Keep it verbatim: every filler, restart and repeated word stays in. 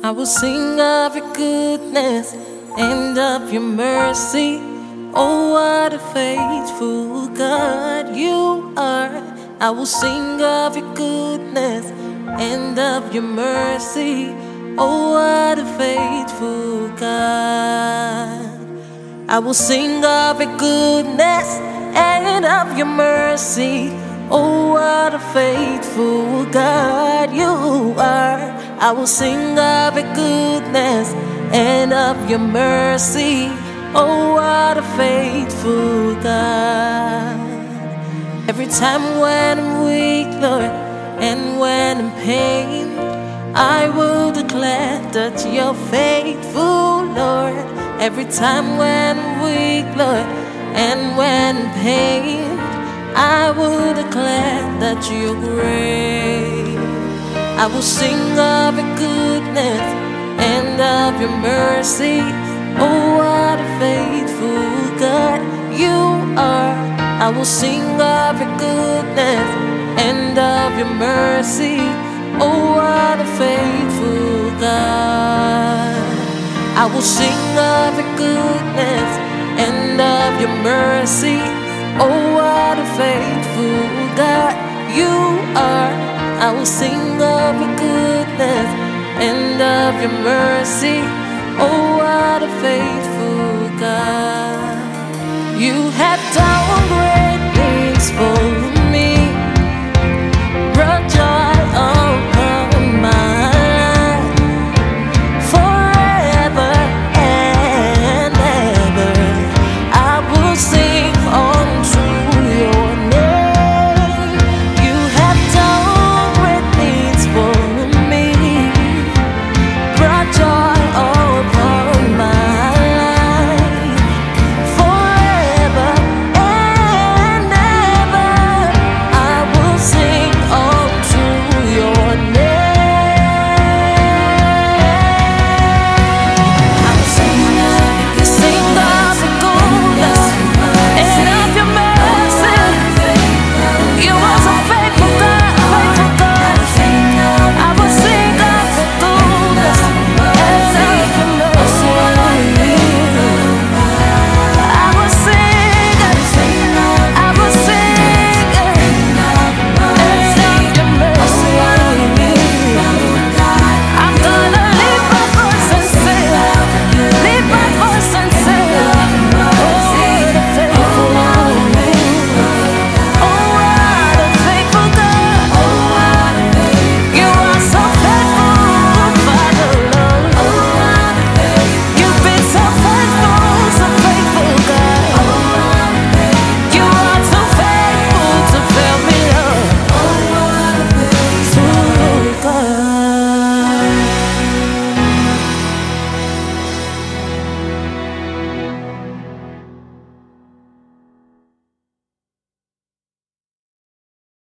I will sing of your goodness and of your mercy. Oh, what a faithful God you are. I will sing of your goodness and of your mercy. Oh, what a faithful God. I will sing of your goodness and of your mercy. Oh, what a faithful God you are. I will sing of your goodness and of your mercy. Oh, what a faithful God. Every time when I'm weak, Lord, and when I'm pain, I will declare that you're faithful, Lord. Every time when I'm weak, Lord, and when I'm pain, I will declare that you're great. I will sing of your goodness and of your mercy. Oh, what a faithful God you are. I will sing of your goodness and of your mercy. Oh, what a faithful God. I will sing of your goodness and of your mercy. Oh, what a faithful God you are. I will sing of your goodness and of your mercy. Oh, what a faithful God. You have done great things for me.